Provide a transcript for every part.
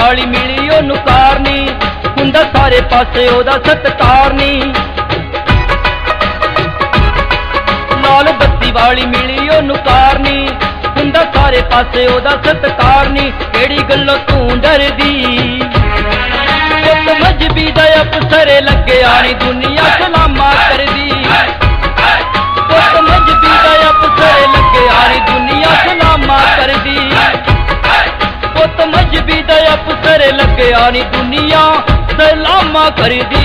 वाली मिली ओनू कार नी, हुंदा सारे पासे ओदा सत्कार नी। लाल बत्ती वाली मिली ओनू कार नी, हुंदा सारे पासे ओदा सत्कार नी। केड़ी गल्लों तू डरदी, पुत मजहबी दा अफसर लगे आनी दुनिया सलामा करदी। पुत मजहबी दा अफसर लगे आनी दुनिया सलामा करदी। पुत मजहबी दा अफसर लगे आनी दुनिया सलामा करदी।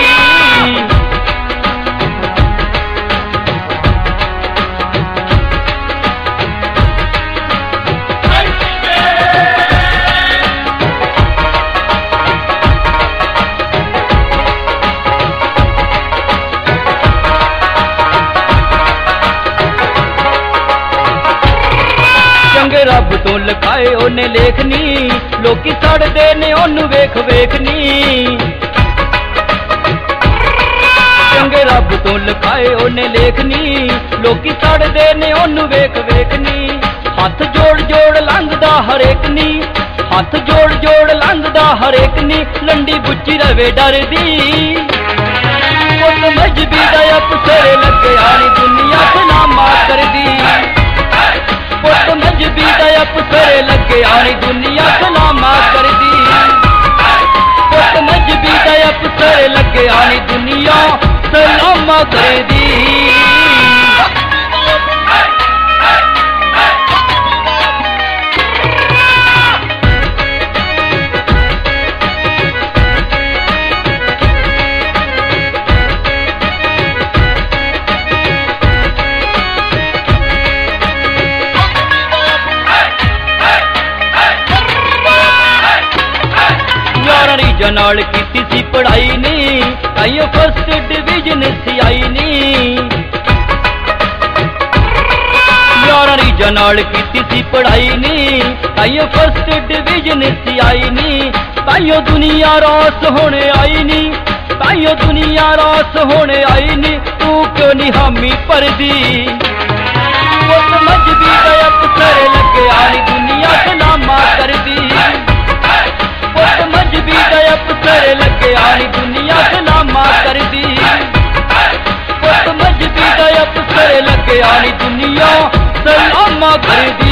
चंगे रब तो लिखाए ओने लेखनी, लोकी सड़दे ने ओनू वेख वेखनी। चंगे रब तो लिखाए ओने लेखनी, लोकी सड़दे ने ओनू वेख वेखनी। हथ जोड़ जोड़ लंघदा हरेक नी, हथ जोड़ जोड़ लंघदा हरेक नी। लंडी बुच्ची रवे डरदी, पुत मजहबी दा अफसर लगे आनी दुनिया सलामा करदी। पुत मजहबी दा अफसर लगे आनी दुनिया सलामा करदी। पुत मजहबी दा अफसर लगे आनी दुनिया सलामा करदी। रीजा नाल कीती सी पढ़ाई नी, ताइयों फर्स्ट डिवीजन सी आई नी। यार रीजा नाल कीती सी पढ़ाई नी, ताइयों फर्स्ट डिवीजन सी आई नी। ताइयों दुनिया रास होने आई नी, ताइयों दुनिया रास होने आई नी। तू क्यों नहीं हामी भरदी, पुत मजहबी दा अफसर लगे आनी दुनिया सलामा करदी। पुत मजहबी दा अफसर लगे आनी दुनिया सलामा करदी। पुत मजहबी दा अफसर लगे आनी दुनिया सलामा करदी।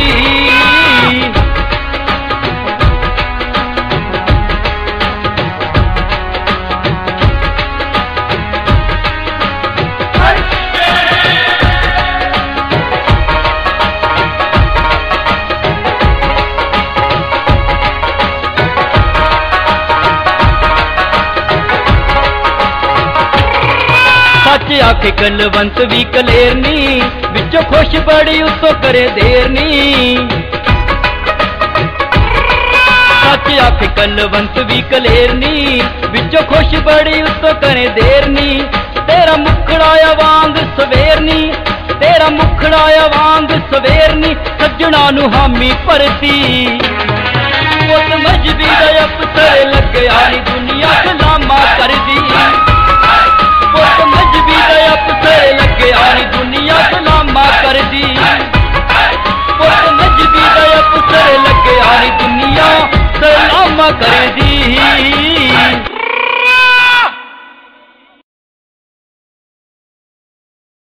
सच आखे कलवंत भी कलेरनी, विचों खुश बड़ी उत्तों करे देरनी। सच आखे कलवंत भी कलेरनी, विचों खुश बड़ी उत्तों करे देरनी। तेरा मुखड़ाया वांग सवेरनी, तेरा मुखड़ाया वांग सवेरनी। सज्जणा नू हामी भरदी, पुत मजहबी दा अफसर लगे आनी दुनिया सलामा करदी।